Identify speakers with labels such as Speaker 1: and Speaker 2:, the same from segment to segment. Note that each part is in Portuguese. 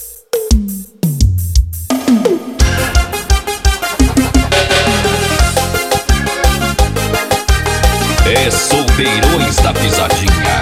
Speaker 1: É Solteirões da Pisadinha.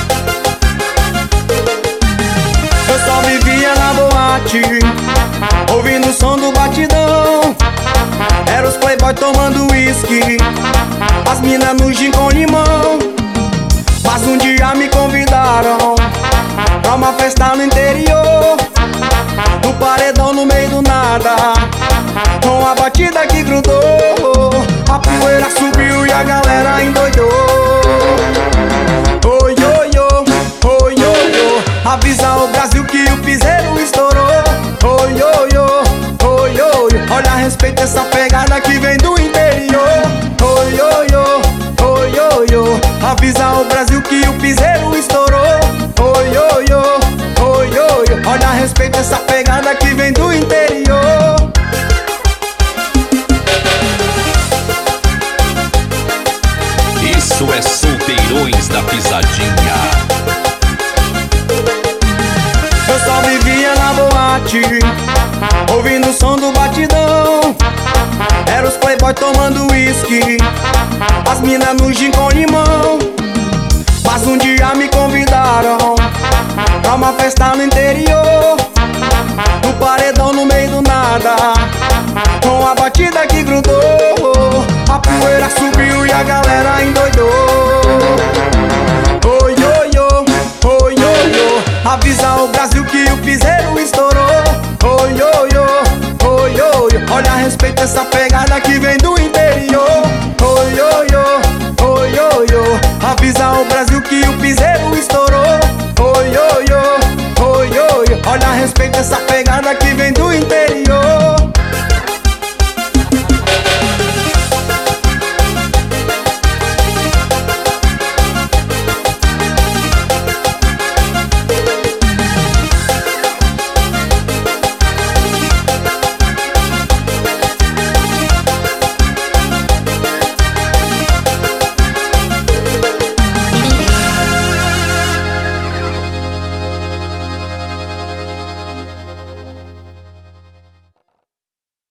Speaker 2: Eu só vivia na boate, ouvindo o som do batidão. Era os playboy tomando whisky, as minas no gin com limão. Mas um dia me convidaram pra uma festa no interior, no paredão no meio do nada, com a batida que grudou. A poeira subiu e a galera endoidou. Oi, oi, oi, oi, oi, oi. Avisa o Brasil que o piseiro estourou. Oi, oi, oi, oi, oi. Olha, respeita essa pegada que vem do interior. Oi, oi, oi, oi, oi, oi. Avisa o Brasil que o piseiro estourou. Oi, oi, oi, oi, oi. Olha, respeita essa pegada que vem do interior.
Speaker 1: Isso é Solteirões da Pisadinha.
Speaker 2: Eu só vivia na boate, ouvindo o som do batidão. Era os playboy tomando whisky, as minas no gin com limão. Mas um dia me convidaram pra uma festa no interior, no paredão no meio do nada, com a batida que grudou. A poeira subiu e a galera endoidou. Oi, oi, oi, oi, oi, oi. Avisa o Brasil que o piseiro estourou. Oi, oi, oi, oi, oi. Olha, respeita essa pegada que vem do interior. Oi, oi, oi, oi, oi, oi. Avisa o Brasil que o piseiro estourou. Oi, oi, oi, oi, oi. Olha, respeita essa pegada que